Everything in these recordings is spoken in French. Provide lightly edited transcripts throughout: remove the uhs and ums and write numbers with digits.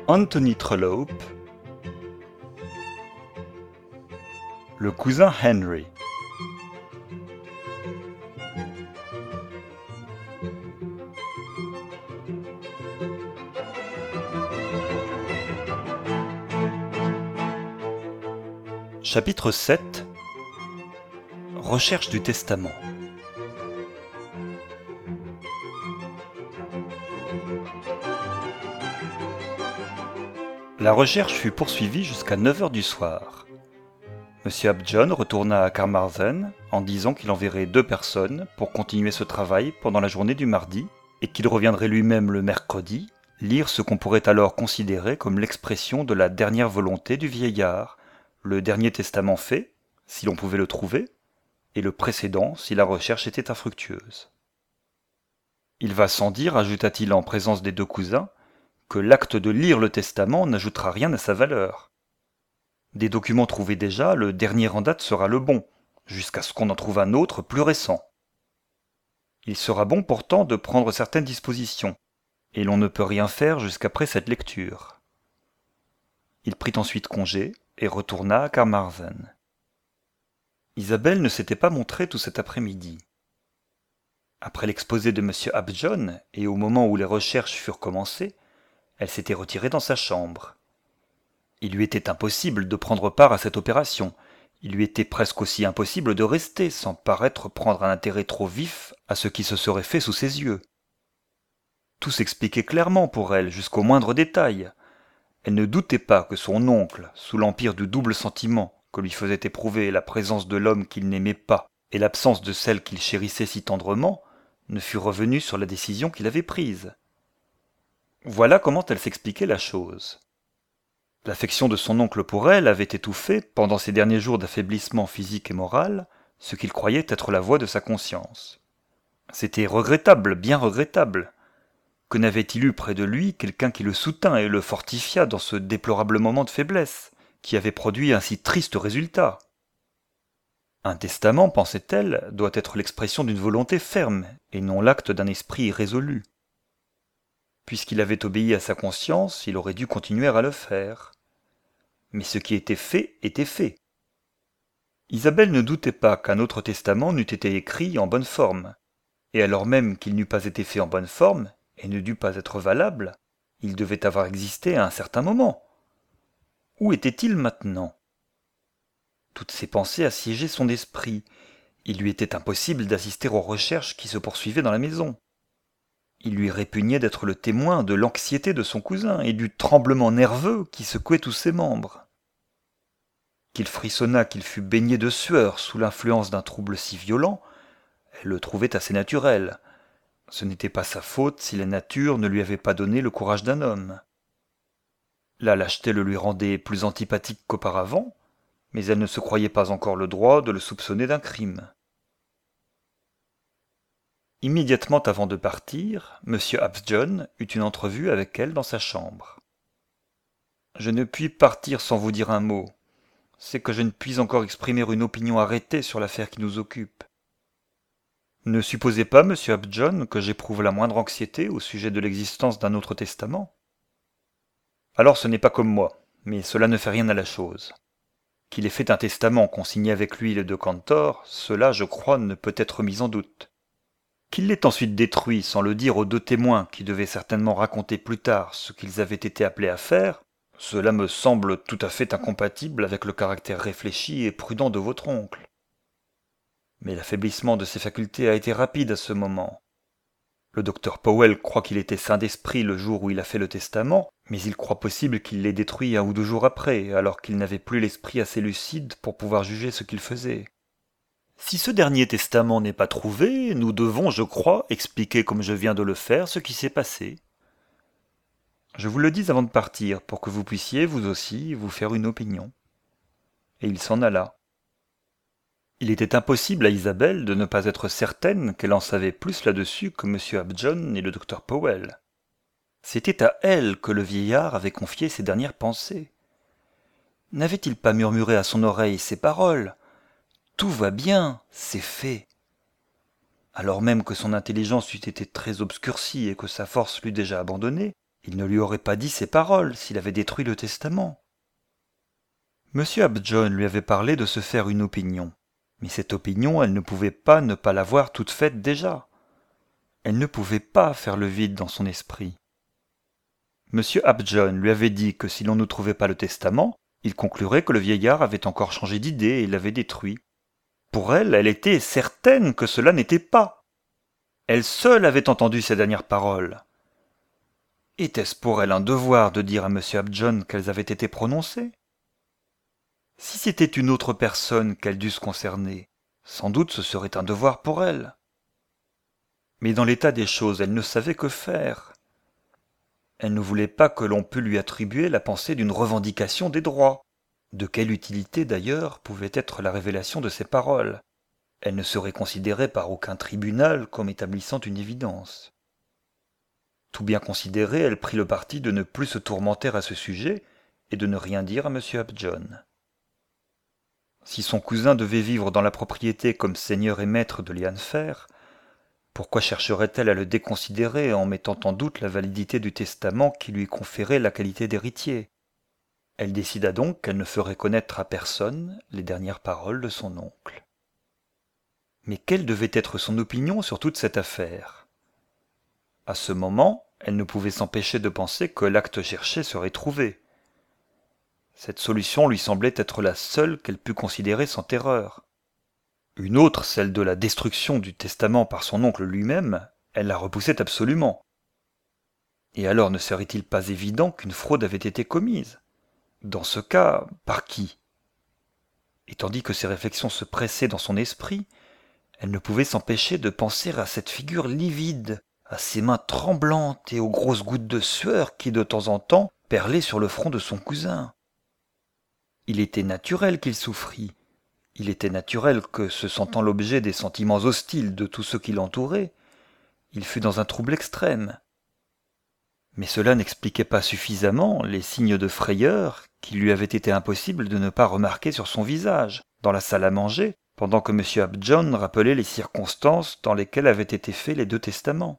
Anthony Trollope, le cousin Henry. Chapitre 7. Recherche du testament. La recherche fut poursuivie jusqu'à 9 heures du soir. M. Upjohn retourna à Carmarthen en disant qu'il enverrait 2 personnes pour continuer ce travail pendant la journée du mardi et qu'il reviendrait lui-même le mercredi lire ce qu'on pourrait alors considérer comme l'expression de la dernière volonté du vieillard, le dernier testament fait, si l'on pouvait le trouver, et le précédent si la recherche était infructueuse. Il va sans dire, ajouta-t-il en présence des 2 cousins, que l'acte de lire le testament n'ajoutera rien à sa valeur. Des documents trouvés déjà, le dernier en date sera le bon, jusqu'à ce qu'on en trouve un autre plus récent. Il sera bon pourtant de prendre certaines dispositions, et l'on ne peut rien faire jusqu'après cette lecture. Il prit ensuite congé et retourna à Carmarthen. Isabelle ne s'était pas montrée tout cet après-midi. Après l'exposé de M. Upjohn, et au moment où les recherches furent commencées, elle s'était retirée dans sa chambre. Il lui était impossible de prendre part à cette opération. Il lui était presque aussi impossible de rester sans paraître prendre un intérêt trop vif à ce qui se serait fait sous ses yeux. Tout s'expliquait clairement pour elle, jusqu'au moindre détail. Elle ne doutait pas que son oncle, sous l'empire du double sentiment que lui faisait éprouver la présence de l'homme qu'il n'aimait pas et l'absence de celle qu'il chérissait si tendrement, ne fût revenu sur la décision qu'il avait prise. Voilà comment elle s'expliquait la chose. L'affection de son oncle pour elle avait étouffé, pendant ces derniers jours d'affaiblissement physique et moral, ce qu'il croyait être la voix de sa conscience. C'était regrettable, bien regrettable. Que n'avait-il eu près de lui quelqu'un qui le soutint et le fortifia dans ce déplorable moment de faiblesse, qui avait produit un si triste résultat? Un testament, pensait-elle, doit être l'expression d'une volonté ferme, et non l'acte d'un esprit irrésolu. Puisqu'il avait obéi à sa conscience, il aurait dû continuer à le faire. Mais ce qui était fait était fait. Isabelle ne doutait pas qu'un autre testament n'eût été écrit en bonne forme, et alors même qu'il n'eût pas été fait en bonne forme, et ne dût pas être valable, il devait avoir existé à un certain moment. Où était-il maintenant? Toutes ces pensées assiégeaient son esprit. Il lui était impossible d'assister aux recherches qui se poursuivaient dans la maison. Il lui répugnait d'être le témoin de l'anxiété de son cousin et du tremblement nerveux qui secouait tous ses membres. Qu'il frissonnât, qu'il fût baigné de sueur sous l'influence d'un trouble si violent, elle le trouvait assez naturel. Ce n'était pas sa faute si la nature ne lui avait pas donné le courage d'un homme. La lâcheté le lui rendait plus antipathique qu'auparavant, mais elle ne se croyait pas encore le droit de le soupçonner d'un crime. Immédiatement avant de partir, M. Upjohn eut une entrevue avec elle dans sa chambre. « Je ne puis partir sans vous dire un mot. C'est que je ne puis encore exprimer une opinion arrêtée sur l'affaire qui nous occupe. Ne supposez pas, M. Upjohn, que j'éprouve la moindre anxiété au sujet de l'existence d'un autre testament. Alors ce n'est pas comme moi, mais cela ne fait rien à la chose. Qu'il ait fait un testament consigné avec l'huile de Cantor, cela, je crois, ne peut être mis en doute. Qu'il l'ait ensuite détruit sans le dire aux 2 témoins qui devaient certainement raconter plus tard ce qu'ils avaient été appelés à faire, cela me semble tout à fait incompatible avec le caractère réfléchi et prudent de votre oncle. Mais l'affaiblissement de ses facultés a été rapide à ce moment. Le docteur Powell croit qu'il était sain d'esprit le jour où il a fait le testament, mais il croit possible qu'il l'ait détruit 1 ou 2 jours après, alors qu'il n'avait plus l'esprit assez lucide pour pouvoir juger ce qu'il faisait. Si ce dernier testament n'est pas trouvé, nous devons, je crois, expliquer comme je viens de le faire ce qui s'est passé. Je vous le dis avant de partir, pour que vous puissiez, vous aussi, vous faire une opinion. » Et il s'en alla. Il était impossible à Isabelle de ne pas être certaine qu'elle en savait plus là-dessus que M. Upjohn et le docteur Powell. C'était à elle que le vieillard avait confié ses dernières pensées. N'avait-il pas murmuré à son oreille ces paroles ? « Tout va bien, c'est fait. » Alors même que son intelligence eût été très obscurcie et que sa force l'eût déjà abandonné, Il ne lui aurait pas dit ces paroles s'il avait détruit le testament. Monsieur Upjohn lui avait parlé de se faire une opinion, mais cette opinion, elle ne pouvait pas ne pas l'avoir toute faite déjà. Elle ne pouvait pas faire le vide dans son esprit. Monsieur Upjohn lui avait dit que si l'on ne trouvait pas le testament, il conclurait que le vieillard avait encore changé d'idée et l'avait détruit. Pour elle, elle était certaine que cela n'était pas. Elle seule avait entendu ces dernières paroles. Était-ce pour elle un devoir de dire à monsieur Upjohn qu'elles avaient été prononcées? Si c'était une autre personne qu'elles dussent concerner, sans doute ce serait un devoir pour elle. Mais dans l'état des choses, elle ne savait que faire. Elle ne voulait pas que l'on pût lui attribuer la pensée d'une revendication des droits. De quelle utilité d'ailleurs pouvait être la révélation de ces paroles? Elle ne serait considérée par aucun tribunal comme établissant une évidence. Tout bien considéré, elle prit le parti de ne plus se tourmenter à ce sujet et de ne rien dire à M. Upjohn. Si son cousin devait vivre dans la propriété comme seigneur et maître de Lianfer, pourquoi chercherait-elle à le déconsidérer en mettant en doute la validité du testament qui lui conférait la qualité d'héritier? Elle décida donc qu'elle ne ferait connaître à personne les dernières paroles de son oncle. Mais quelle devait être son opinion sur toute cette affaire? À ce moment, elle ne pouvait s'empêcher de penser que l'acte cherché serait trouvé. Cette solution lui semblait être la seule qu'elle pût considérer sans terreur. Une autre, celle de la destruction du testament par son oncle lui-même, elle la repoussait absolument. Et alors ne serait-il pas évident qu'une fraude avait été commise? Dans ce cas, par qui? Et tandis que ces réflexions se pressaient dans son esprit, elle ne pouvait s'empêcher de penser à cette figure livide, à ses mains tremblantes et aux grosses gouttes de sueur qui de temps en temps perlaient sur le front de son cousin. Il était naturel qu'il souffrît. Il était naturel que, se sentant l'objet des sentiments hostiles de tous ceux qui l'entouraient, il fût dans un trouble extrême. Mais cela n'expliquait pas suffisamment les signes de frayeur qu'il lui avait été impossible de ne pas remarquer sur son visage, dans la salle à manger, pendant que M. Upjohn rappelait les circonstances dans lesquelles avaient été faits les deux testaments.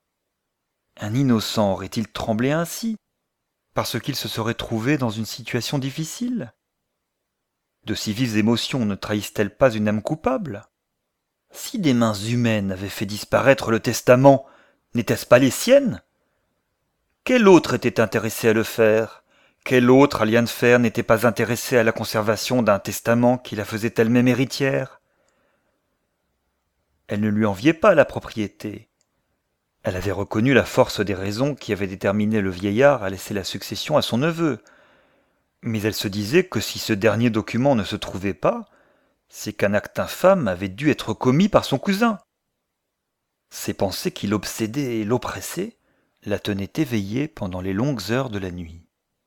Un innocent aurait-il tremblé ainsi, parce qu'il se serait trouvé dans une situation difficile? De si vives émotions ne trahissent-elles pas une âme coupable? Si des mains humaines avaient fait disparaître le testament, n'étaient-ce pas les siennes? Quel autre était intéressé à le faire? Quel autre, à Lianfer, n'était pas intéressé à la conservation d'un testament qui la faisait elle-même héritière? Elle ne lui enviait pas la propriété. Elle avait reconnu la force des raisons qui avaient déterminé le vieillard à laisser la succession à son neveu. Mais elle se disait que si ce dernier document ne se trouvait pas, c'est qu'un acte infâme avait dû être commis par son cousin. Ces pensées qui l'obsédaient et l'oppressaient la tenaient éveillée pendant les longues heures de la nuit.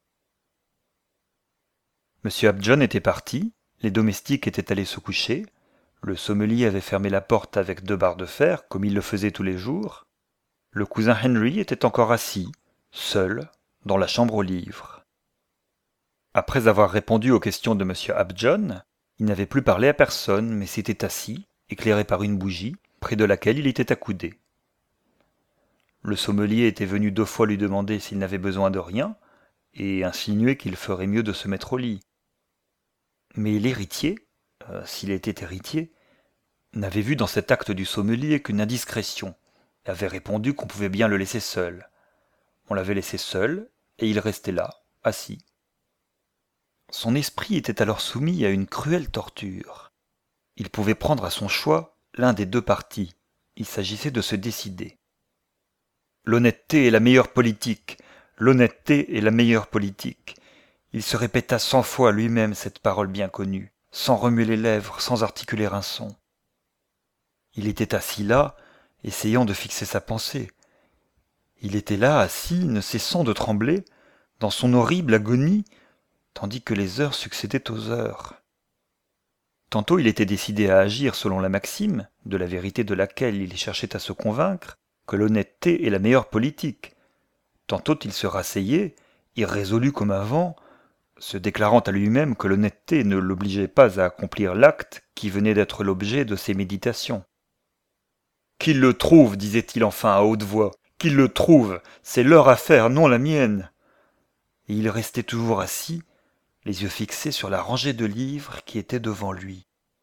M. Upjohn était parti, les domestiques étaient allés se coucher, le sommelier avait fermé la porte avec 2 barres de fer, comme il le faisait tous les jours. Le cousin Henry était encore assis, seul, dans la chambre aux livres. Après avoir répondu aux questions de M. Upjohn, il n'avait plus parlé à personne, mais s'était assis, éclairé par une bougie, près de laquelle il était accoudé. Le sommelier était venu 2 fois lui demander s'il n'avait besoin de rien, et insinuer qu'il ferait mieux de se mettre au lit. Mais l'héritier, s'il était héritier, n'avait vu dans cet acte du sommelier qu'une indiscrétion, et avait répondu qu'on pouvait bien le laisser seul. On l'avait laissé seul, et il restait là, assis. Son esprit était alors soumis à une cruelle torture. Il pouvait prendre à son choix l'un des 2 partis. Il s'agissait de se décider. L'honnêteté est la meilleure politique. L'honnêteté est la meilleure politique. Il se répéta 100 fois lui-même cette parole bien connue, sans remuer les lèvres, sans articuler un son. Il était assis là, essayant de fixer sa pensée. Il était là, assis, ne cessant de trembler, dans son horrible agonie, tandis que les heures succédaient aux heures. Tantôt il était décidé à agir selon la maxime, de la vérité de laquelle il cherchait à se convaincre, que l'honnêteté est la meilleure politique. Tantôt il se rasseyait, irrésolu comme avant, se déclarant à lui-même que l'honnêteté ne l'obligeait pas à accomplir l'acte qui venait d'être l'objet de ses méditations. « Qu'il le trouve, disait-il enfin à haute voix, Qu'il le trouve, c'est leur affaire, non la mienne. Et il restait toujours assis, les yeux fixés sur la rangée de livres qui était devant lui.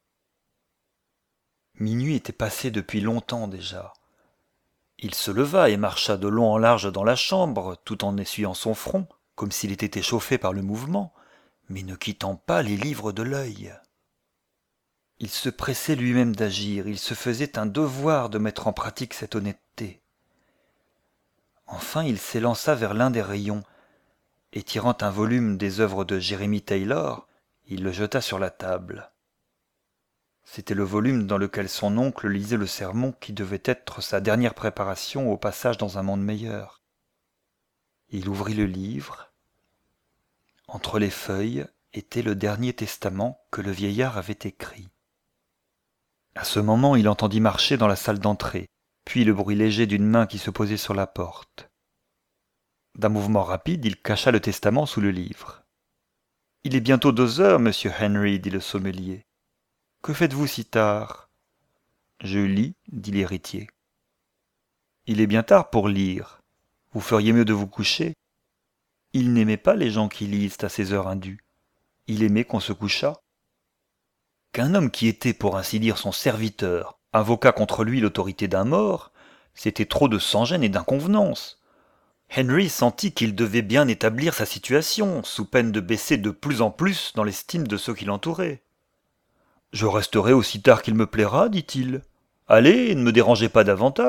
Minuit était passé depuis longtemps déjà. Il se leva et marcha de long en large dans la chambre, tout en essuyant son front, comme s'il était échauffé par le mouvement, mais ne quittant pas les livres de l'œil. Il se pressait lui-même d'agir, il se faisait un devoir de mettre en pratique cette honnêteté. Enfin, il s'élança vers l'un des rayons, et tirant un volume des œuvres de Jeremy Taylor, il le jeta sur la table. C'était le volume dans lequel son oncle lisait le sermon qui devait être sa dernière préparation au passage dans un monde meilleur. Il ouvrit le livre. Entre les feuilles était le dernier testament que le vieillard avait écrit. À ce moment, il entendit marcher dans la salle d'entrée, puis le bruit léger d'une main qui se posait sur la porte. D'un mouvement rapide, il cacha le testament sous le livre. « Il est bientôt 2 heures, monsieur Henry, dit le sommelier. Que faites-vous si tard ?»« Je lis, dit l'héritier. »« Il est bien tard pour lire. Vous feriez mieux de vous coucher. » Il n'aimait pas les gens qui lisent à ces heures indues. Il aimait qu'on se couchât. Qu'un homme qui était, pour ainsi dire, son serviteur, invoquât contre lui l'autorité d'un mort, c'était trop de sans-gêne et d'inconvenance. Henry sentit qu'il devait bien établir sa situation, sous peine de baisser de plus en plus dans l'estime de ceux qui l'entouraient. « Je resterai aussi tard qu'il me plaira, dit-il. Allez, ne me dérangez pas davantage. »«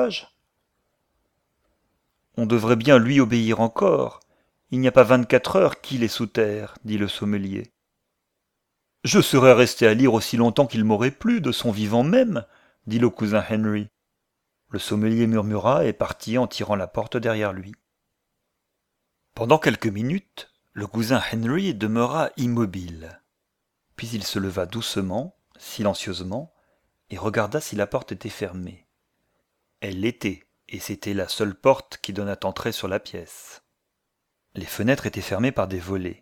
On devrait bien lui obéir encore. Il n'y a pas 24 heures qu'il est sous terre, dit le sommelier. »« Je serais resté à lire aussi longtemps qu'il m'aurait plu, de son vivant même, dit le cousin Henry. » Le sommelier murmura et partit en tirant la porte derrière lui. Pendant quelques minutes, le cousin Henry demeura immobile. Puis il se leva doucement, silencieusement, et regarda si la porte était fermée. Elle l'était, et c'était la seule porte qui donnât entrée sur la pièce. Les fenêtres étaient fermées par des volets.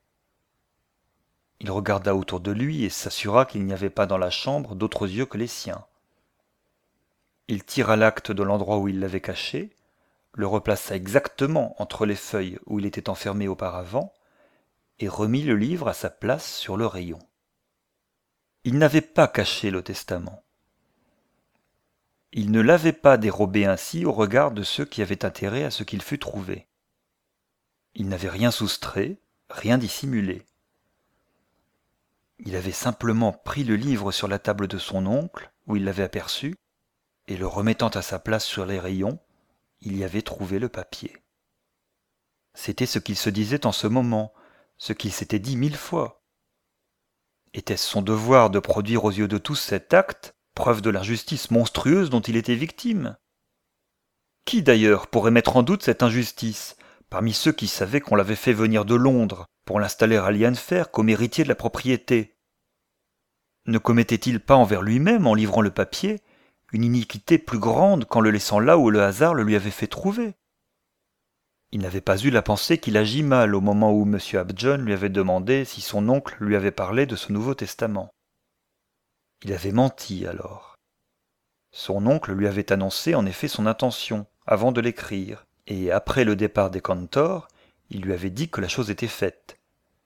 Il regarda autour de lui et s'assura qu'il n'y avait pas dans la chambre d'autres yeux que les siens. Il tira l'acte de l'endroit où il l'avait caché, le replaça exactement entre les feuilles où il était enfermé auparavant, et remit le livre à sa place sur le rayon. Il n'avait pas caché le testament. Il ne l'avait pas dérobé ainsi au regard de ceux qui avaient intérêt à ce qu'il fût trouvé. Il n'avait rien soustrait, rien dissimulé. Il avait simplement pris le livre sur la table de son oncle, où il l'avait aperçu, et le remettant à sa place sur les rayons, il y avait trouvé le papier. C'était ce qu'il se disait en ce moment, ce qu'il s'était dit 1000 fois. Était-ce son devoir de produire aux yeux de tous cet acte, preuve de l'injustice monstrueuse dont il était victime? Qui d'ailleurs pourrait mettre en doute cette injustice, parmi ceux qui savaient qu'on l'avait fait venir de Londres pour l'installer à Lienfer comme héritier de la propriété? Ne commettait-il pas envers lui-même, en livrant le papier, une iniquité plus grande qu'en le laissant là où le hasard le lui avait fait trouver? Il n'avait pas eu la pensée qu'il agit mal au moment où M. Upjohn lui avait demandé si son oncle lui avait parlé de ce Nouveau Testament. Il avait menti alors. Son oncle lui avait annoncé en effet son intention, avant de l'écrire, et après le départ des cantors, il lui avait dit que la chose était faite.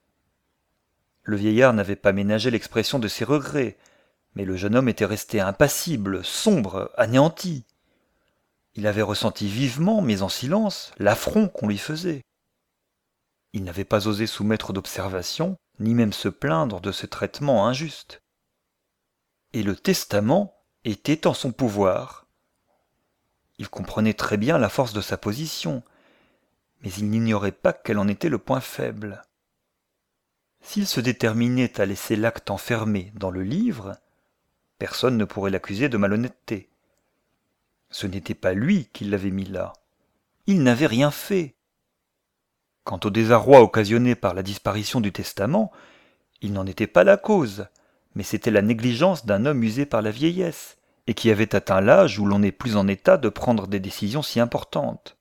Le vieillard n'avait pas ménagé l'expression de ses regrets, mais le jeune homme était resté impassible, sombre, anéanti. Il avait ressenti vivement, mais en silence, l'affront qu'on lui faisait. Il n'avait pas osé soumettre d'observation, ni même se plaindre de ce traitement injuste. Et le testament était en son pouvoir. Il comprenait très bien la force de sa position, mais il n'ignorait pas quel en était le point faible. S'il se déterminait à laisser l'acte enfermé dans le livre, personne ne pourrait l'accuser de malhonnêteté. Ce n'était pas lui qui l'avait mis là. Il n'avait rien fait. Quant au désarroi occasionné par la disparition du testament, il n'en était pas la cause, mais c'était la négligence d'un homme usé par la vieillesse, et qui avait atteint l'âge où l'on n'est plus en état de prendre des décisions si importantes.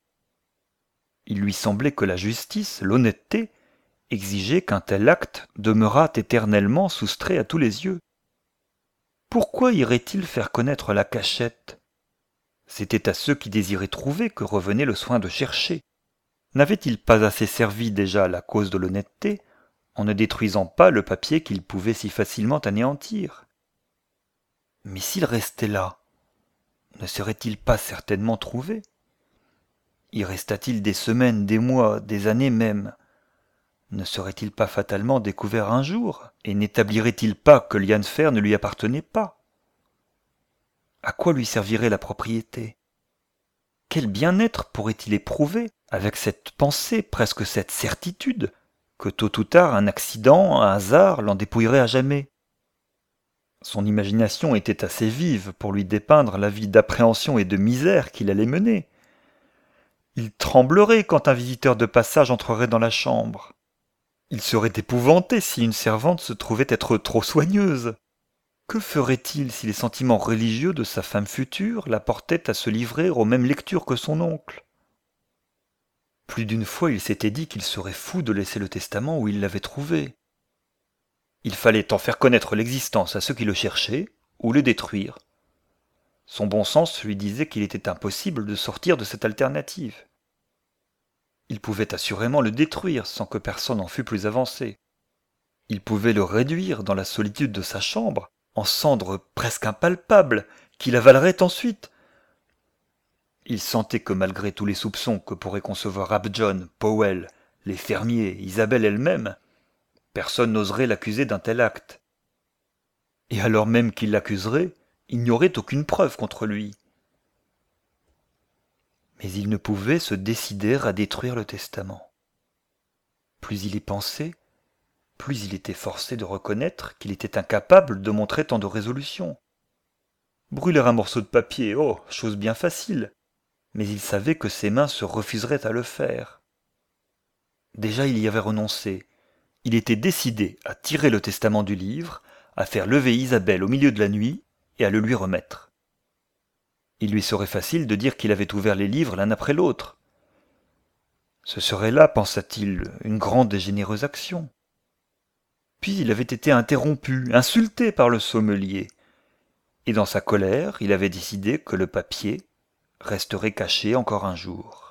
Il lui semblait que la justice, l'honnêteté, exigeaient qu'un tel acte demeurât éternellement soustrait à tous les yeux. Pourquoi irait-il faire connaître la cachette? C'était à ceux qui désiraient trouver que revenait le soin de chercher. N'avait-il pas assez servi déjà à la cause de l'honnêteté, en ne détruisant pas le papier qu'il pouvait si facilement anéantir? Mais s'il restait là, ne serait-il pas certainement trouvé? Y resta-t-il des semaines, des mois, des années même? Ne serait-il pas fatalement découvert un jour, et n'établirait-il pas que Lianfer ne lui appartenait pas? À quoi lui servirait la propriété? Quel bien-être pourrait-il éprouver avec cette pensée, presque cette certitude, que tôt ou tard un accident, un hasard l'en dépouillerait à jamais? Son imagination était assez vive pour lui dépeindre la vie d'appréhension et de misère qu'il allait mener. Il tremblerait quand un visiteur de passage entrerait dans la chambre. Il serait épouvanté si une servante se trouvait être trop soigneuse. Que ferait-il si les sentiments religieux de sa femme future la portaient à se livrer aux mêmes lectures que son oncle? Plus d'une fois il s'était dit qu'il serait fou de laisser le testament où il l'avait trouvé. Il fallait en faire connaître l'existence à ceux qui le cherchaient, ou le détruire. Son bon sens lui disait qu'il était impossible de sortir de cette alternative. Il pouvait assurément le détruire sans que personne en fût plus avancé. Il pouvait le réduire dans la solitude de sa chambre, en cendres presque impalpables, qu'il avalerait ensuite. Il sentait que malgré tous les soupçons que pourraient concevoir Upjohn, Powell, les fermiers, Isabelle elle-même, personne n'oserait l'accuser d'un tel acte. Et alors même qu'il l'accuserait, il n'y aurait aucune preuve contre lui. Mais il ne pouvait se décider à détruire le testament. Plus il y pensait, plus il était forcé de reconnaître qu'il était incapable de montrer tant de résolution. Brûler un morceau de papier, oh, chose bien facile, mais il savait que ses mains se refuseraient à le faire. Déjà il y avait renoncé. Il était décidé à tirer le testament du livre, à faire lever Isabelle au milieu de la nuit et à le lui remettre. Il lui serait facile de dire qu'il avait ouvert les livres l'un après l'autre. Ce serait là, pensa-t-il, une grande et généreuse action. Puis il avait été interrompu, insulté par le sommelier, et dans sa colère, il avait décidé que le papier resterait caché encore un jour.